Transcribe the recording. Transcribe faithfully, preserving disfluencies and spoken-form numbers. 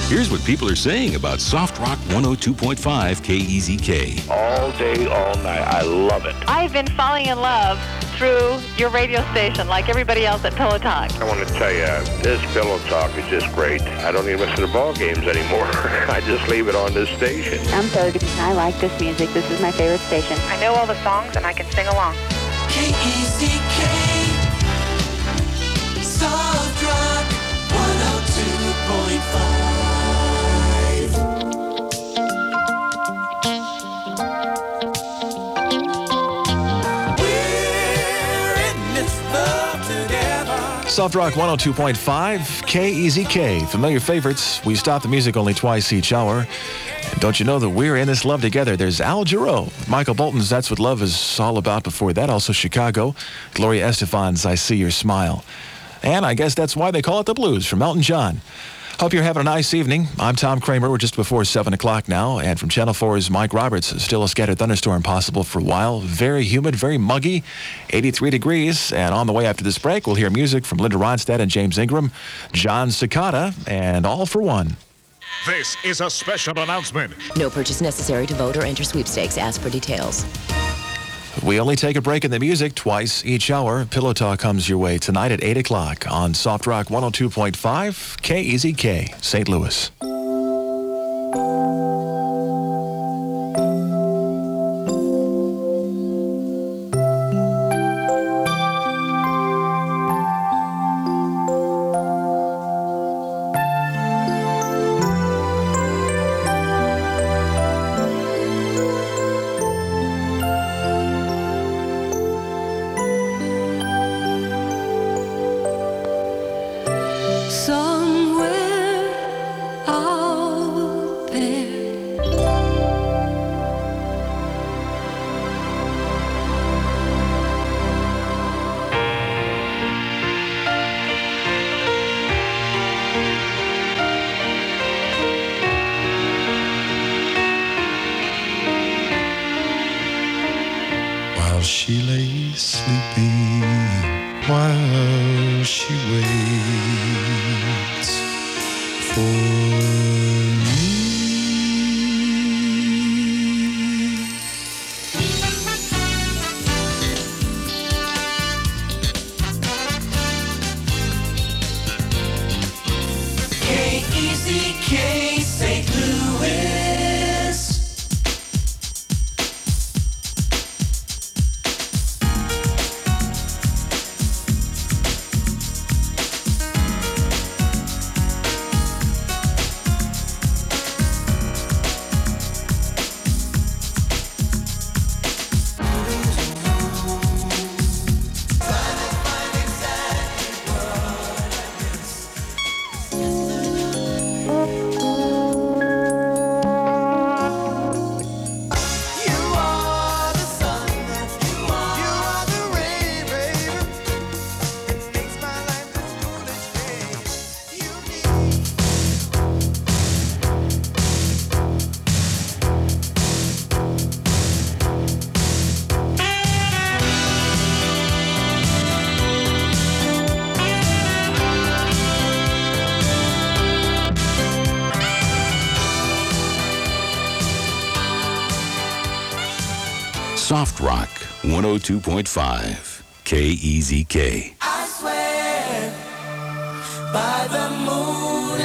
Here's what people are saying about Soft Rock one oh two point five K E Z K. All day, all night. I love it. I've been falling in love through your radio station like everybody else at Pillow Talk. I want to tell you, this Pillow Talk is just great. I don't even listen to ball games anymore. I just leave it on this station. I'm Fergie. I like this music. This is my favorite station. I know all the songs and I can sing along. K E Z K, Soft Rock one oh two point five. We're in this love together. Soft Rock one oh two point five, K E Z K. Familiar favorites. We stop the music only twice each hour. And don't you know that we're in this love together? There's Al Jarreau, Michael Bolton's That's What Love Is All About before that. Also Chicago, Gloria Estefan's I See Your Smile. And I guess that's why they call it the blues from Elton John. Hope you're having a nice evening. I'm Tom Kramer. We're just before seven o'clock now. And from Channel four's Mike Roberts, still a scattered thunderstorm possible for a while. Very humid, very muggy, eighty-three degrees. And on the way after this break, we'll hear music from Linda Ronstadt and James Ingram, John Cicada, and All for One. This is a special announcement. No purchase necessary to vote or enter sweepstakes. Ask for details. We only take a break in the music twice each hour. Pillow Talk comes your way tonight at eight o'clock on Soft Rock one oh two point five, K E Z K, Saint Louis. Somewhere out there, while she lay sleeping, while she waits for me. K E Z K, Saint Louis. Soft Rock one oh two point five, K E Z K. I swear by the moon.